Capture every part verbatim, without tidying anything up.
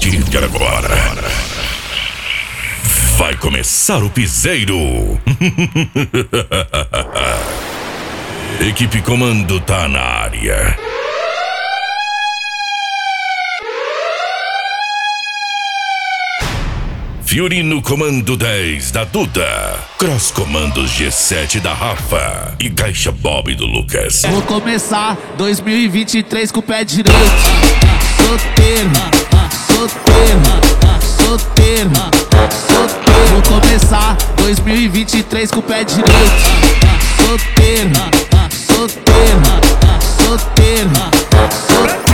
partir de agora, vai começar o piseiro. Equipe Comando tá na área. Fury no comando dez da Duda, Cross comandos G sete da Rafa e Caixa Bob do Lucas. Vou começar dois mil e vinte e três com o pé direito. Solteiro, solteiro, solteiro, solteiro. Vou começar dois mil e vinte e três com o pé direito. Solteiro, solteiro, solteiro, solteiro.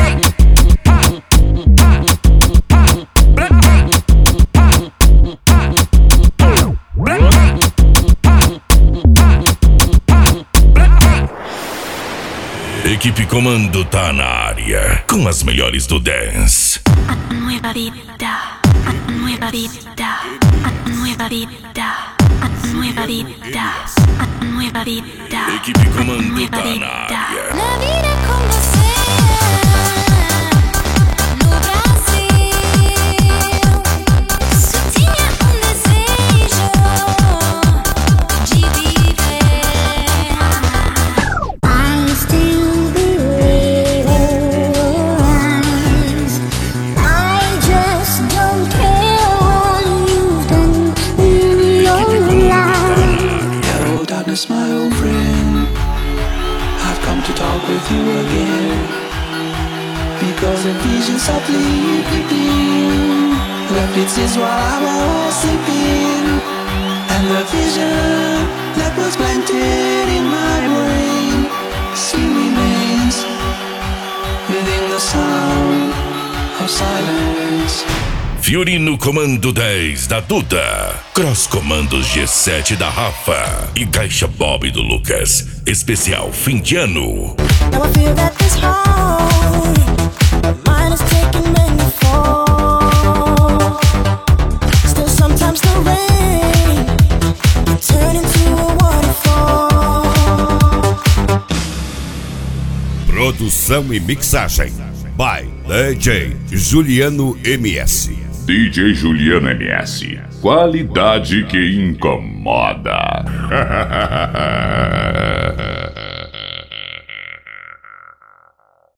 Equipe Comando tá na área com as melhores do dance. Nueva vida, nueva vida, nueva vida, nueva vida, nueva vida. Equipe Comando tá na área. Na vida com você, no Brasil, só tinha um desejo de viver. I still my old friend, I've come to talk with you again, because a vision softly creeping repeats while I was sleeping, and the vision that was planted in my brain still remains within the sound of silence. Fury no comando dez da Duda, Cross comandos G sete da Rafa e Caixa Bob do Lucas. Especial fim de ano. Now I feel that this heart of mine is taking many fall. Still sometimes the rain can turn into a waterfall. Produção e mixagem by D J Juliano M S. D J Juliano M S. Qualidade que incomoda.